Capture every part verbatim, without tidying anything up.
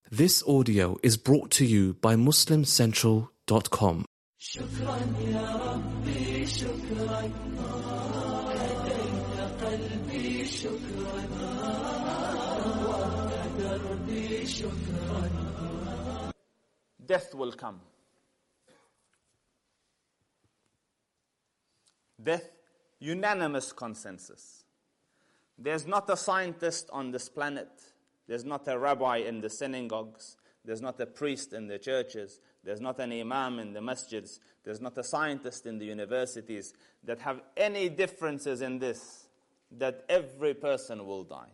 This audio is brought to you by muslim central dot com. شكرا يا ربي شكرا هديت قلبي شكرا نورت دربي شكرا. Death will come. Death, unanimous consensus. There's not a scientist on this planet. There's not a rabbi in the synagogues. There's not a priest in the churches. There's not an imam in the masjids. There's not a scientist in the universities that have any differences in this, that every person will die.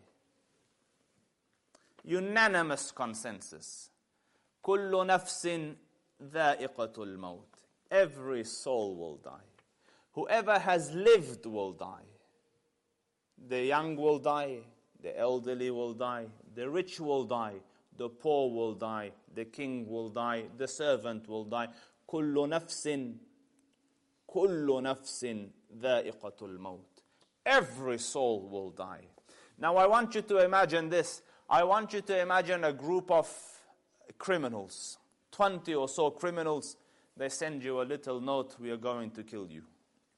Unanimous consensus. كل نفس ذائقة الموت. Every soul will die. Whoever has lived will die. The young will die. The elderly will die. The rich will die. The poor will die. The king will die. The servant will die. كل نفس كل نفس ذائقة الموت. Every soul will die. Now I want you to imagine this. I want you to imagine a group of criminals. twenty or so criminals. They send you a little note. We are going to kill you.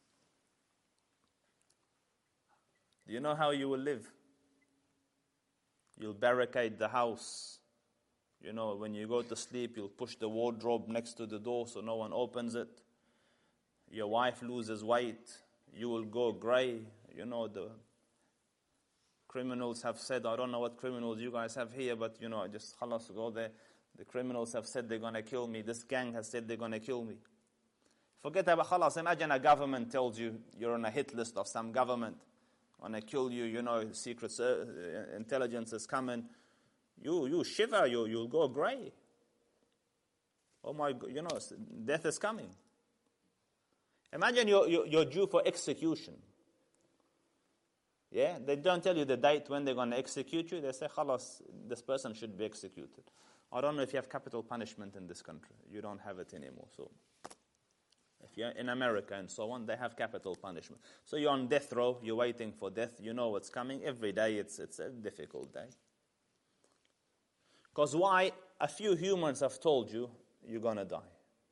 Do you know how you will live? You'll barricade the house. You know, when you go to sleep, you'll push the wardrobe next to the door so no one opens it. Your wife loses weight. You will go gray. You know, the criminals have said, I don't know what criminals you guys have here, but you know, just khalas, go there. The criminals have said they're going to kill me. This gang has said they're going to kill me. Forget about khalas. Imagine a government tells you you're on a hit list of some government. When I kill you, you know, secret uh, intelligence is coming. You you shiver, you, you'll go gray. Oh my God, you know, death is coming. Imagine you're, you're, you're due for execution. Yeah, they don't tell you the date when they're going to execute you. They say, khalas, this person should be executed. I don't know if you have capital punishment in this country. You don't have it anymore, so... If you're in America and so on, they have capital punishment. So you're on death row, you're waiting for death, you know what's coming. Every day it's it's a difficult day. Because why? A few humans have told you, you're going to die.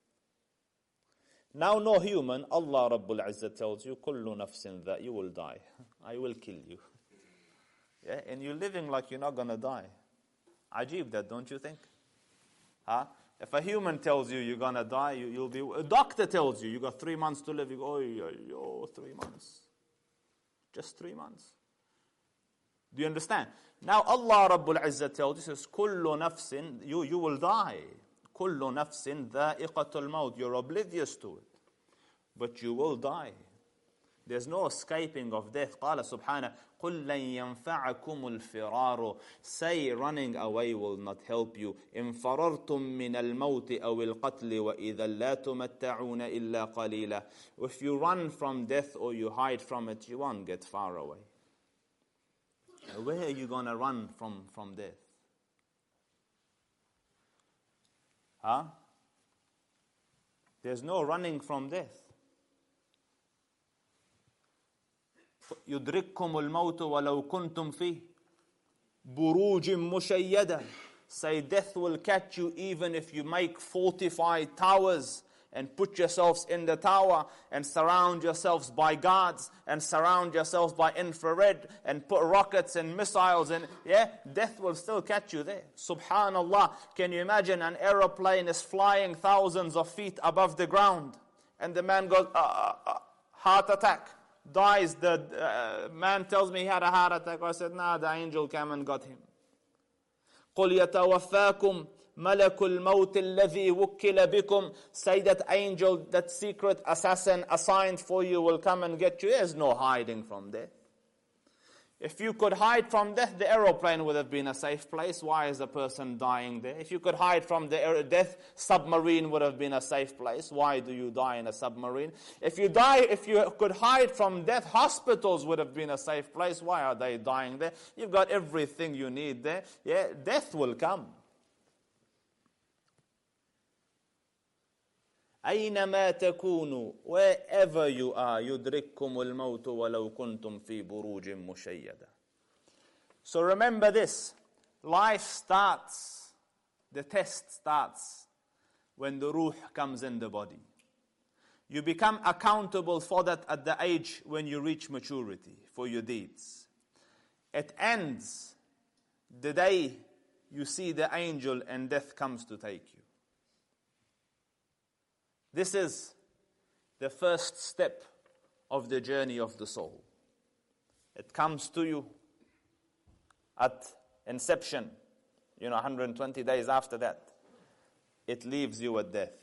Now no human, Allah Rabbul Izzah tells you, كُلُّ نَفْسٍ that you will die. I will kill you. Yeah, and you're living like you're not going to die. Ajib that, don't you think? Huh? If a human tells you you're going to die, you, you'll be... A doctor tells you, you got three months to live. You go, oh, yo, yo, three months. Just three months. Do you understand? Now Allah Rabbul Izzah tells you, says, كُلُّ نَفْسٍ you, you will die. كُلُّ نَفْسٍ ذَائِقَةُ الْمَوْتِ You're oblivious to it. But you will die. There's no escaping of death. قال سبحانه قُلْ لَنْ يَنْفَعَكُمُ الْفِرَارُ Say running away will not help you. إِنْ فَرَرْتُم مِّنَ الْمَوْتِ أَوِ الْقَتْلِ وَإِذًا لَا تُمَتَّعُونَ إِلَّا قَلِيلًا If you run from death or you hide from it, you won't get far away. Where are you going to run from, from death? Huh? There's no running from death. يدرككم الموت ولو كنتم في بروج مشيدة Say death will catch you even if you make fortified towers and put yourselves in the tower and surround yourselves by guards and surround yourselves by infrared and put rockets and missiles and yeah, death will still catch you there. Subhanallah, can you imagine an aeroplane is flying thousands of feet above the ground and the man goes, uh, uh, uh, heart attack. Dies, the uh, man tells me he had a heart attack. I said, nah, the angel came and got him. قُلْ يَتَوَفَّاكُمْ مَلَكُ الْمَوْتِ الَّذِي وُكِّلَ بِكُمْ Say that angel, that secret assassin assigned for you will come and get you. There's no hiding from death. If you could hide from death, the aeroplane would have been a safe place. Why is the person dying there? If you could hide from the aer- death, submarine would have been a safe place. Why do you die in a submarine? If you die, if you could hide from death, hospitals would have been a safe place. Why are they dying there? You've got everything you need there. Yeah, death will come. أينما تكونوا wherever you are يدرككم الموت ولو كنتم في بروج مشيدة. So remember this, life starts The test starts when the ruh comes in the body. You become accountable for that at the age when you reach maturity, for your deeds. It ends the day you see the angel and death comes to take you. This is the first step of the journey of the soul. It comes to you at inception, you know, one hundred twenty days after that. It leaves you at death.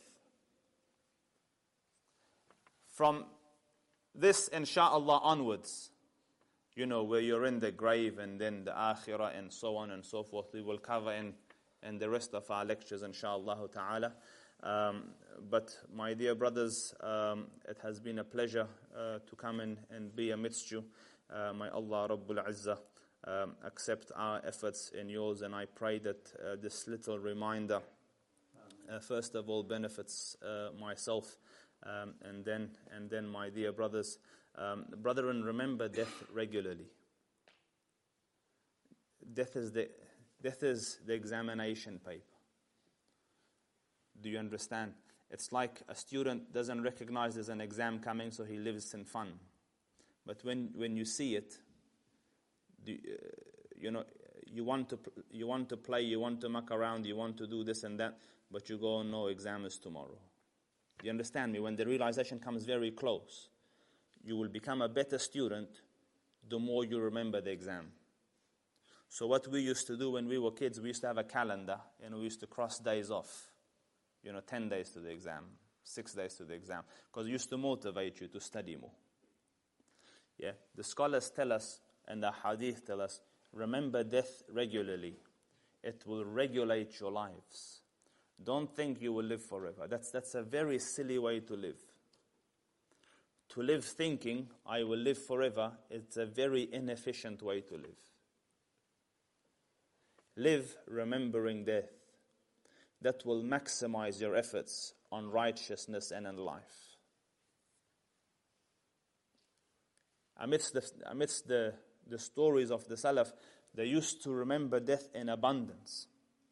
From this, inshaAllah, onwards, you know, where you're in the grave and then the akhirah and so on and so forth, we will cover in, in the rest of our lectures, inshaAllah ta'ala. Um, but my dear brothers, um, it has been a pleasure uh, to come in and be amidst you. Uh, may Allah Rabbul Izzah um, accept our efforts and yours, and I pray that uh, this little reminder, uh, first of all, benefits uh, myself, um, and then and then my dear brothers. Um, brethren, remember death regularly. Death is the death is the examination paper. Do you understand? It's like a student doesn't recognize there's an exam coming, so he lives in fun. But when, when you see it, do, uh, you know, you want to you want to play, you want to muck around, you want to do this and that, but you go, no, exam is tomorrow. Do you understand me? When the realization comes very close, you will become a better student the more you remember the exam. So what we used to do when we were kids, we used to have a calendar, and we used to cross days off. You know, ten days to the exam, six days to the exam, because it used to motivate you to study more. Yeah, the scholars tell us, and the hadith tell us, remember death regularly. It will regulate your lives. Don't think you will live forever. That's, that's a very silly way to live. To live thinking, I will live forever, it's a very inefficient way to live. Live remembering death. That will maximize your efforts on righteousness and in life. Amidst the, amidst the, the stories of the Salaf, they used to remember death in abundance.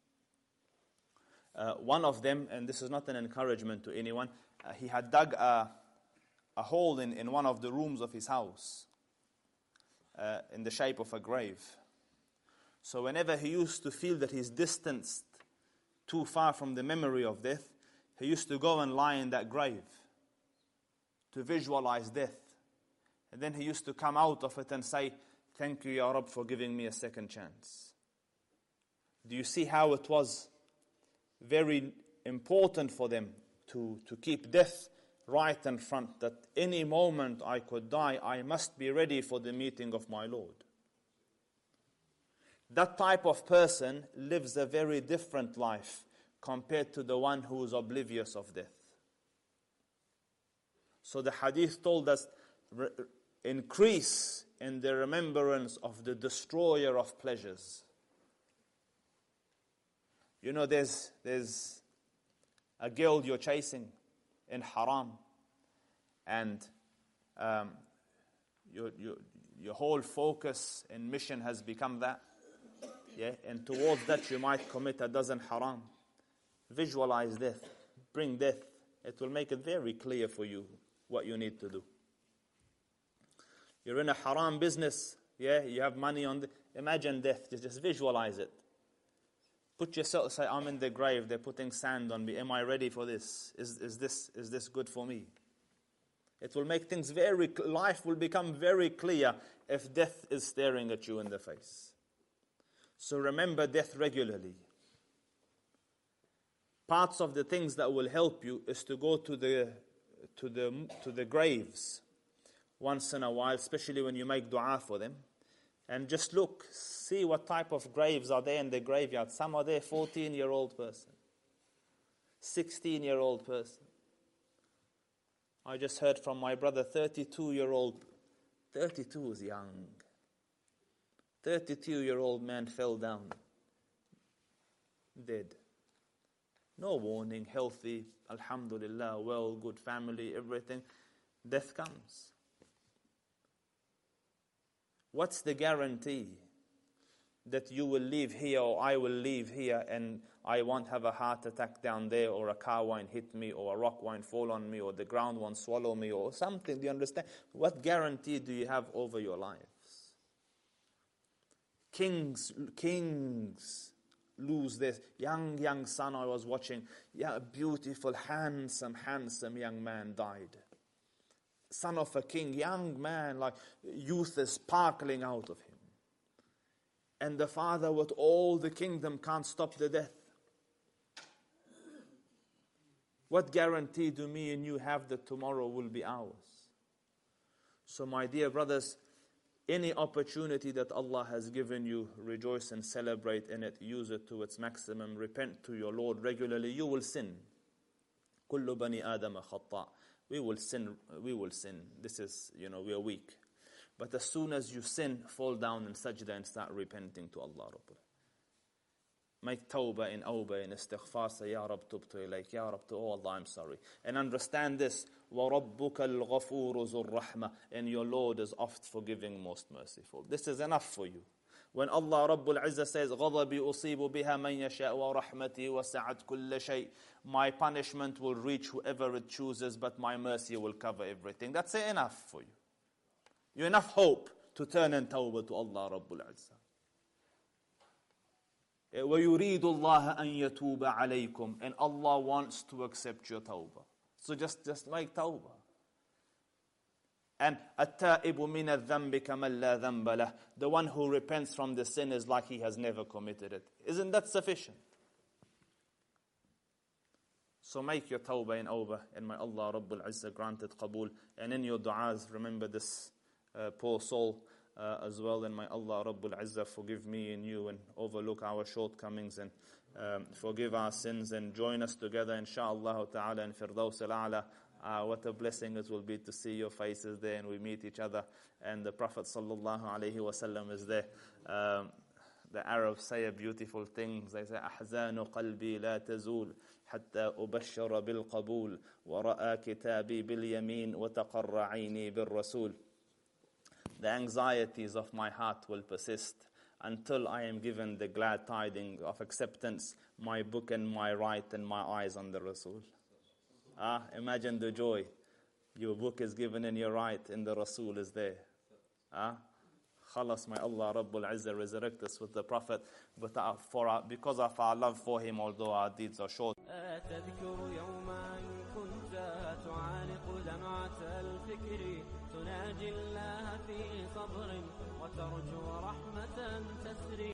Uh, one of them, and this is not an encouragement to anyone, uh, he had dug a, a hole in, in one of the rooms of his house uh, in the shape of a grave. So whenever he used to feel that he's distanced too far from the memory of death, he used to go and lie in that grave to visualize death. And then he used to come out of it and say, thank you, Ya Rab, for giving me a second chance. Do you see how it was very important for them to, to keep death right in front, that any moment I could die, I must be ready for the meeting of my Lord. That type of person lives a very different life compared to the one who is oblivious of death. So the hadith told us, re- increase in the remembrance of the destroyer of pleasures. You know, there's, there's a girl you're chasing in haram, and um, your, your, your whole focus and mission has become that. Yeah, and towards that you might commit a dozen haram. Visualize death. Bring death. It will make it very clear for you what you need to do. You're in a haram business. Yeah, you have money on the... Imagine death. Just, just visualize it. Put yourself, say, I'm in the grave. They're putting sand on me. Am I ready for this? Is, is this is this good for me? It will make things very... Life will become very clear if death is staring at you in the face. So remember death regularly. Parts of the things that will help you is to go to the to the to the graves once in a while, especially when you make dua for them, and just look, see what type of graves are there in the graveyard. Some are there, fourteen-year-old person, sixteen-year-old person. I just heard from my brother, thirty-two-year-old. thirty-two is young. thirty-two-year-old man fell down, dead. No warning, healthy, alhamdulillah, well, good family, everything. Death comes. What's the guarantee that you will leave here or I will leave here and I won't have a heart attack down there, or a car won't hit me, or a rock won't fall on me, or the ground won't swallow me, or something. Do you understand? What guarantee do you have over your lives? Kings, kings lose this. Young, young son I was watching, yeah, a beautiful, handsome, handsome young man died. Son of a king, young man, like youth is sparkling out of him. And the father with all the kingdom can't stop the death. What guarantee do me and you have that tomorrow will be ours? So my dear brothers, any opportunity that Allah has given you, rejoice and celebrate in it, use it to its maximum, repent to your Lord regularly. You will sin. كل بني آدم خطاء. We will sin, we will sin. This is, you know, we are weak. But as soon as you sin, fall down in sajda and start repenting to Allah Rabbul. Make tawbah in awbah, in istighfar, say, Ya Rab, tubtu ilayk, Ya Rab, to oh Allah, I'm sorry. And understand this, وَرَبُّكَ الْغَفُورُ ذُو الرَّحْمَةِ, and your Lord is oft forgiving, most merciful. This is enough for you. When Allah Rabbul Izzah says, غَضَبِي أُصِيبُ بِهَا مَنْ يَشَاءُ وَرَحْمَتِي وَسَعَتْ كُلَّ شَيْءٍ, my punishment will reach whoever it chooses, but my mercy will cover everything. That's enough for you. You enough hope to turn in tawbah to Allah Rabbul Izzah. وَيُرِيدُ اللَّهَ أَن يَتُوبَ عَلَيْكُمْ, and Allah wants to accept your tawbah. So just, just make tawbah. And التائب من الذنب كمن لا ذنب له, the one who repents from the sin is like he has never committed it. Isn't that sufficient? So make your tawbah in awbah, and may Allah Rabbul Izzah grant it qabul. And in your du'as, remember this uh, poor soul uh, as well, and may Allah Rabbul Izzah forgive me and you and overlook our shortcomings and um, forgive our sins, and join us together inshaAllah ta'ala in Firdaus al-A'la. Uh, what a blessing it will be to see your faces there and we meet each other. And the Prophet sallallahu alaihi wasallam is there. Um, the Arabs say a beautiful thing. They say, أحزان قلبي لا تزول حتى أبشر بالقبول ورأى كتابي باليمين وتقر عيني بالرسول. The anxieties of my heart will persist until I am given the glad tidings of acceptance, my book and my right and my eyes on the Rasul. Ah, imagine the joy. Your book is given in your right and the Rasul is there. Ah, khalas, may Allah Rabbul Izzah resurrect us with the Prophet, but uh, for our, because of our love for him, although our deeds are short. تناجي الله في صبر وترجو رحمة تسري